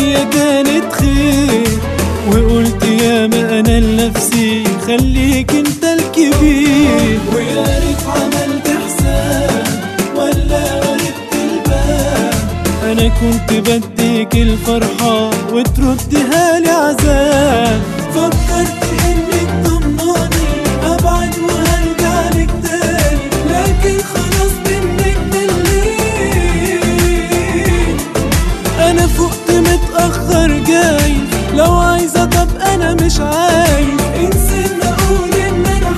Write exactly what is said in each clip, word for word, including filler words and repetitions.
والنية كانت خير، وقلت يا ما انا لنفسي خليك انت الكبير. ويا ريت عملت حساب ولا غرقت الباب، انا كنت بديك الفرحة وتردها لي عذاب. فكرت انك ضمناني ابعد وهرجع لك تاني، لكن خلاص منك مليت. انا فقت متأخر جاي، لو عايزة طب انا مش عايز. انسى ان اقول ان انا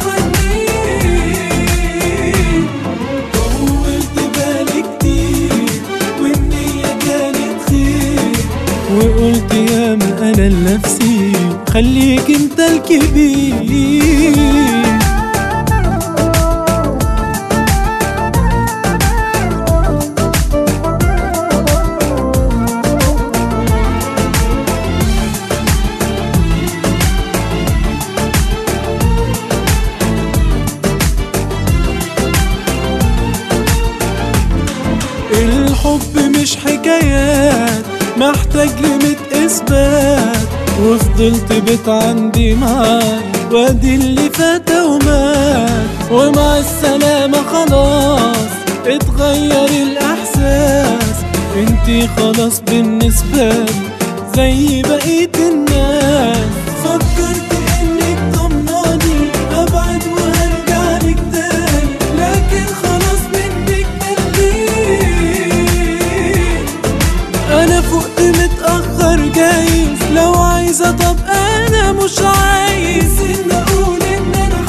حنين، طولت بالي كتير والنية كانت خير، وقلت يا ما انا لنفسي خليك انت الكبير. الحب مش حكايات محتاج لمية اثبات، وفضلت بيت عندي معاك وادي اللي فات ومات. ومع السلامة خلاص اتغير الاحساس، انتي خلاص بالنسبة لي زي بقية الناس. فكرت انك ضمناني ابعد وهرجع لك تاني، لكن خلاص منك مليت. انا فقت متأخر جايز، لو عايزة طب انا مش عايز. ان اقول ان انا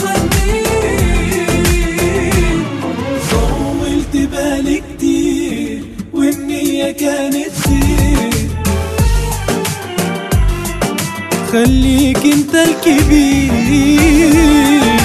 حنين، طولت بالي كتير والنية كانت خير، خليك انت الكبير.